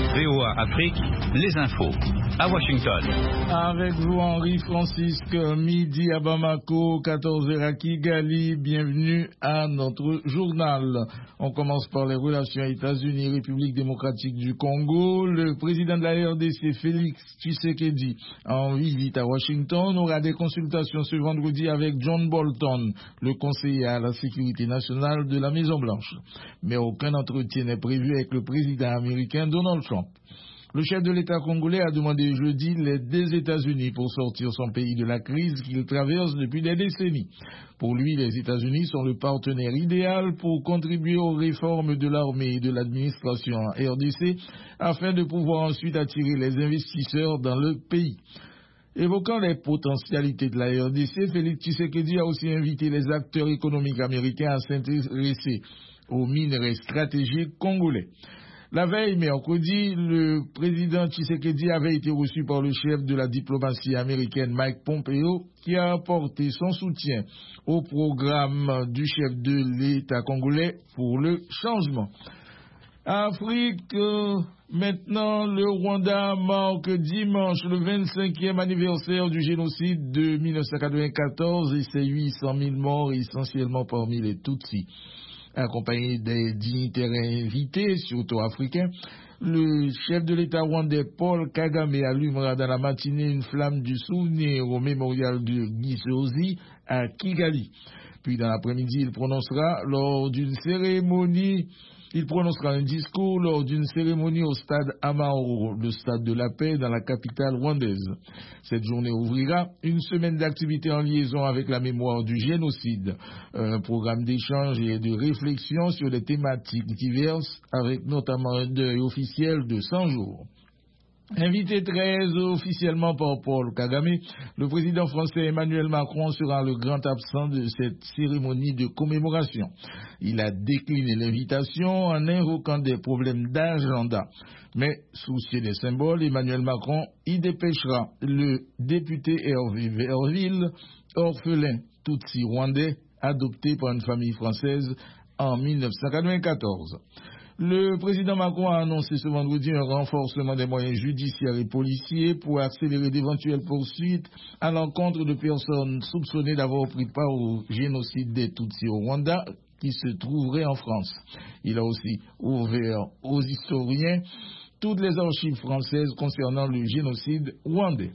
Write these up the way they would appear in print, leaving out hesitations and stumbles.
VOA Afrique, les infos. À Washington. Avec vous, Henri Francisque, midi à Bamako, 14h à Kigali. Bienvenue à notre journal. On commence par les relations États-Unis-République démocratique du Congo. Le président de la RDC, Félix Tshisekedi, en visite à Washington, aura des consultations ce vendredi avec John Bolton, le conseiller à la sécurité nationale de la Maison-Blanche. Mais aucun entretien n'est prévu avec le président américain Donald Trump. Le chef de l'État congolais a demandé jeudi l'aide des États-Unis pour sortir son pays de la crise qu'il traverse depuis des décennies. Pour lui, les États-Unis sont le partenaire idéal pour contribuer aux réformes de l'armée et de l'administration en RDC afin de pouvoir ensuite attirer les investisseurs dans le pays. Évoquant les potentialités de la RDC, Félix Tshisekedi a aussi invité les acteurs économiques américains à s'intéresser aux minerais stratégiques congolais. La veille, mercredi, le président Tshisekedi avait été reçu par le chef de la diplomatie américaine Mike Pompeo, qui a apporté son soutien au programme du chef de l'État congolais pour le changement. Afrique, maintenant, le Rwanda marque dimanche le 25e anniversaire du génocide de 1994 et ses 800 000 morts, essentiellement parmi les Tutsis. Accompagné des dignitaires invités, surtout africains, le chef de l'État rwandais Paul Kagame allumera dans la matinée une flamme du souvenir au mémorial de Gisozi à Kigali. Puis dans l'après-midi, il prononcera un discours lors d'une cérémonie au stade Amahoro, le stade de la paix dans la capitale rwandaise. Cette journée ouvrira une semaine d'activités en liaison avec la mémoire du génocide, un programme d'échange et de réflexion sur des thématiques diverses, avec notamment un deuil officiel de 100 jours. Invité très officiellement par Paul Kagame, le président français Emmanuel Macron sera le grand absent de cette cérémonie de commémoration. Il a décliné l'invitation en invoquant des problèmes d'agenda. Mais, soucieux des symboles, Emmanuel Macron y dépêchera le député Hervé Verville, orphelin Tutsi rwandais, adopté par une famille française en 1994. Le président Macron a annoncé ce vendredi un renforcement des moyens judiciaires et policiers pour accélérer d'éventuelles poursuites à l'encontre de personnes soupçonnées d'avoir pris part au génocide des Tutsis au Rwanda qui se trouveraient en France. Il a aussi ouvert aux historiens toutes les archives françaises concernant le génocide rwandais.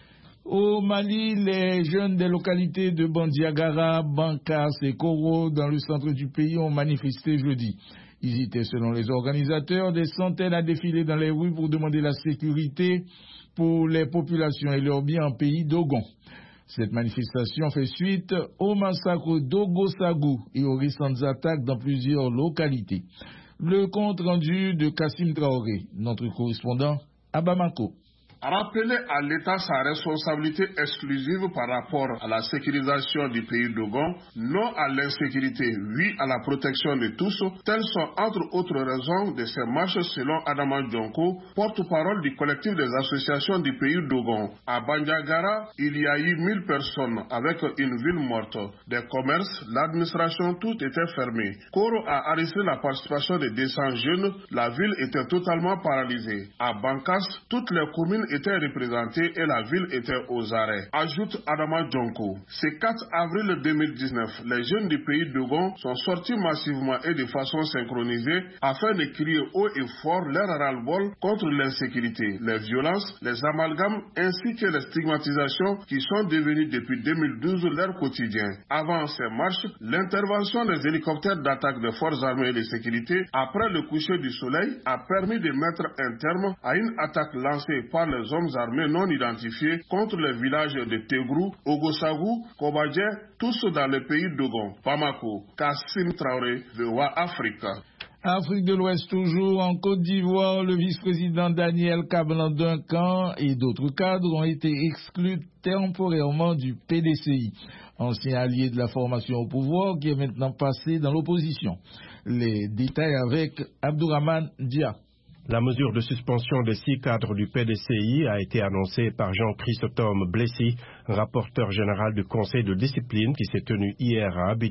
Au Mali, les jeunes des localités de Bandiagara, Bankas et Koro dans le centre du pays ont manifesté jeudi. Ils étaient, selon les organisateurs, des centaines à défiler dans les rues pour demander la sécurité pour les populations et leurs biens en pays d'Ogon. Cette manifestation fait suite au massacre d'Ogosagou et aux récentes attaques dans plusieurs localités. Le compte rendu de Kassim Traoré, notre correspondant à Bamako. Rappeler à l'État sa responsabilité exclusive par rapport à la sécurisation du pays d'Ogon, non à l'insécurité, oui à la protection de tous, telles sont entre autres raisons de ces marches selon Adama Djonko, porte-parole du collectif des associations du pays d'Ogon. À Bandiagara, il y a eu 1000 personnes avec une ville morte. Des commerces, l'administration, tout était fermé. Koro a arrêté la participation de 200 jeunes, la ville était totalement paralysée. À Bankas, toutes les communes étaient représentées et la ville était aux arrêts. Ajoute Adama Djonko. Ce 4 avril 2019, les jeunes du pays d'Ogon sont sortis massivement et de façon synchronisée afin de crier haut et fort leur ras-le-bol contre l'insécurité, les violences, les amalgames ainsi que les stigmatisations qui sont devenues depuis 2012 leur quotidien. Avant ces marches, l'intervention des hélicoptères d'attaque des forces armées et de sécurité après le coucher du soleil a permis de mettre un terme à une attaque lancée par les hommes armés non identifiés contre les villages de Tegrou, Ogosagou, Kobadje, tous dans le pays d'Ogon. Bamako, Kassim Traoré, VOA Africa. Afrique de l'Ouest toujours, en Côte d'Ivoire, le vice-président Daniel Kablan d'un camp et d'autres cadres ont été exclus temporairement du PDCI, ancien allié de la formation au pouvoir qui est maintenant passé dans l'opposition. Les détails avec Abdourahmane Dia. La mesure de suspension des 6 cadres du PDCI a été annoncée par Jean-Chrysostome Blessy, rapporteur général du Conseil de discipline qui s'est tenu hier à Abidjan,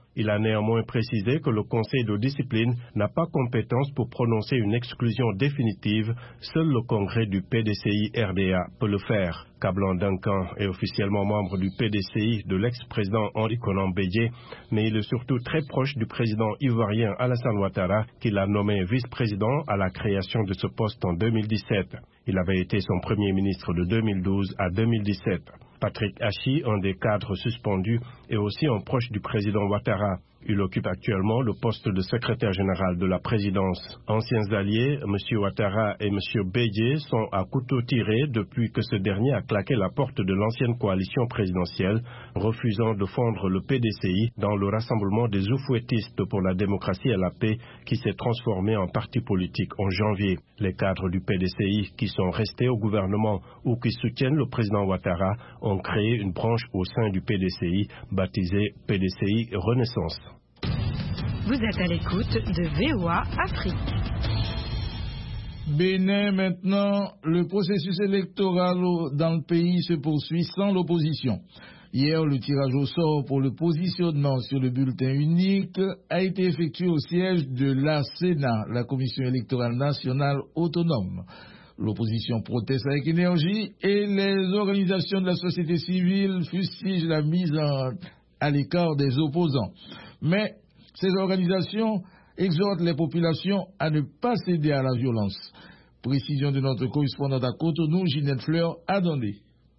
Il a néanmoins précisé que le Conseil de discipline n'a pas compétence pour prononcer une exclusion définitive. Seul le congrès du PDCI-RDA peut le faire. Kablan Duncan est officiellement membre du PDCI de l'ex-président Henri Konan Bédié, mais il est surtout très proche du président ivoirien Alassane Ouattara, qui l'a nommé vice-président à la création de ce poste en 2017. Il avait été son premier ministre de 2012 à 2017. Patrick Hachi, un des cadres suspendus, est aussi un proche du président Ouattara. Il occupe actuellement le poste de secrétaire général de la présidence. Anciens alliés, M. Ouattara et M. Bédié sont à couteau tiré depuis que ce dernier a claqué la porte de l'ancienne coalition présidentielle, refusant de fondre le PDCI dans le rassemblement des oufouettistes pour la démocratie et la paix qui s'est transformé en parti politique en janvier. Les cadres du PDCI qui sont restés au gouvernement ou qui soutiennent le président Ouattara ont créé une branche au sein du PDCI baptisée PDCI Renaissance. Vous êtes à l'écoute de VOA Afrique. Bénin, maintenant, le processus électoral dans le pays se poursuit sans l'opposition. Hier, le tirage au sort pour le positionnement sur le bulletin unique a été effectué au siège de la Sénat, la Commission électorale nationale autonome. L'opposition proteste avec énergie et les organisations de la société civile fustigent la mise à l'écart des opposants. Mais ces organisations exhortent les populations à ne pas céder à la violence. Précision de notre correspondante à Cotonou, Ginette Fleur, Adondé.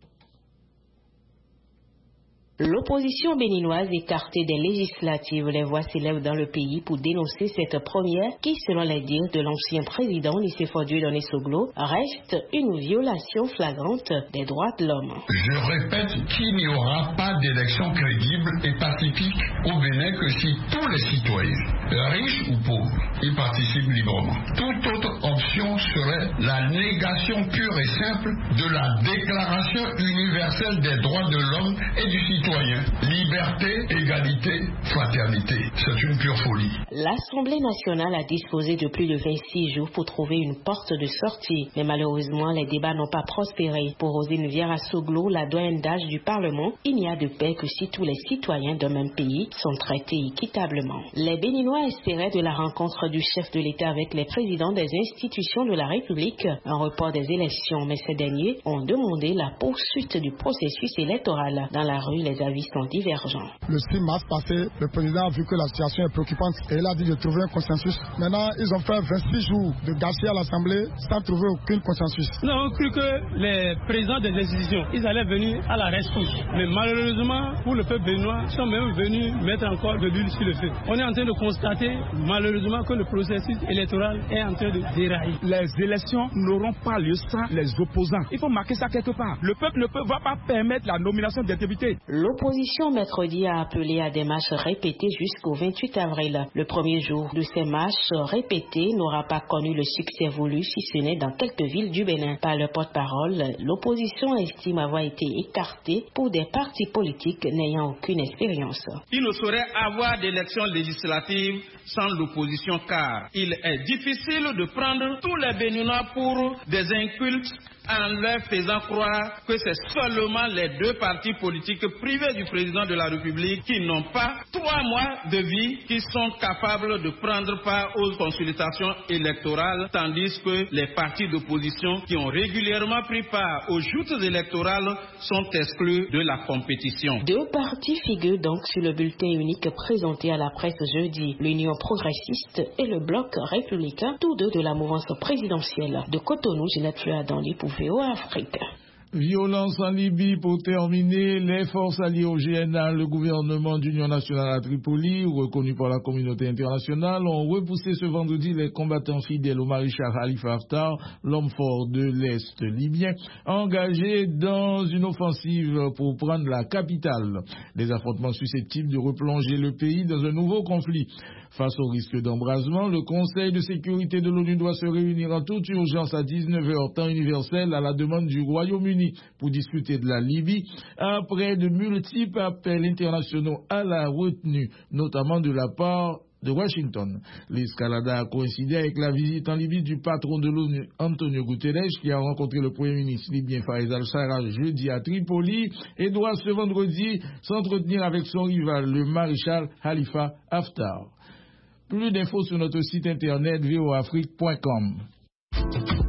L'opposition béninoise écartée des législatives, les voix s'élèvent dans le pays pour dénoncer cette première qui, selon les dires de l'ancien président Nicéphore Dieudonné Soglo, reste une violation flagrante des droits de l'homme. Je répète qu'il n'y aura pas d'élection crédible et pacifique au Bénin que si tous les citoyens, riches ou pauvres, y participent librement. Toute autre option serait la négation pure et simple de la Déclaration universelle des droits de l'homme et du citoyen. Liberté, égalité, fraternité. C'est une pure folie. L'Assemblée nationale a disposé de plus de 26 jours pour trouver une porte de sortie. Mais malheureusement, les débats n'ont pas prospéré. Pour Rosine Viera Soglo, la doyenne d'âge du Parlement, il n'y a de paix que si tous les citoyens d'un même pays sont traités équitablement. Les Béninois espéraient de la rencontre du chef de l'État avec les présidents des institutions de la République un report des élections, mais ces derniers ont demandé la poursuite du processus électoral. Dans la rue, les avis sont divergents. Le 6 mars passé, le président a vu que la situation est préoccupante et il a dit de trouver un consensus. Maintenant, ils ont fait 26 jours de gâchis à l'Assemblée sans trouver aucun consensus. Nous avons cru que les présidents des institutions, ils allaient venir à la rescousse. Mais malheureusement, pour le peuple béninois, ils sont même venus mettre encore de l'huile sur le feu. On est en train de constater, malheureusement, que le processus électoral est en train de dérailler. Les élections n'auront pas lieu sans les opposants. Il faut marquer ça quelque part. Le peuple ne va pas permettre la nomination des députés. L'opposition mercredi a appelé à des marches répétées jusqu'au 28 avril. Le premier jour de ces marches répétées n'aura pas connu le succès voulu si ce n'est dans quelques villes du Bénin. Par le porte-parole, l'opposition estime avoir été écartée pour des partis politiques n'ayant aucune expérience. Il ne saurait avoir d'élections législatives sans l'opposition car il est difficile de prendre tous les Béninois pour des incultes en leur faisant croire que c'est seulement les deux partis politiques privés du président de la République qui n'ont pas 3 mois de vie qui sont capables de prendre part aux consultations électorales, tandis que les partis d'opposition qui ont régulièrement pris part aux joutes électorales sont exclus de la compétition. 2 partis figurent donc sur le bulletin unique présenté à la presse jeudi, l'Union progressiste et le Bloc républicain, tous deux de la mouvance présidentielle. De Cotonou, Ginette Fleur dans les VOA Afrique. Violence en Libye pour terminer. Les forces alliées au GNA, le gouvernement d'union nationale à Tripoli, reconnu par la communauté internationale, ont repoussé ce vendredi les combattants fidèles au maréchal Khalifa Haftar, l'homme fort de l'Est libyen, engagés dans une offensive pour prendre la capitale. Des affrontements susceptibles de replonger le pays dans un nouveau conflit. Face au risque d'embrasement, le Conseil de sécurité de l'ONU doit se réunir en toute urgence à 19h temps universel à la demande du Royaume-Uni pour discuter de la Libye après de multiples appels internationaux à la retenue, notamment de la part de Washington. L'escalade a coïncidé avec la visite en Libye du patron de l'ONU, Antonio Guterres, qui a rencontré le Premier ministre libyen Fayez al-Sarraj jeudi à Tripoli et doit ce vendredi s'entretenir avec son rival, le maréchal Khalifa Haftar. Plus d'infos sur notre site internet voafrique.com.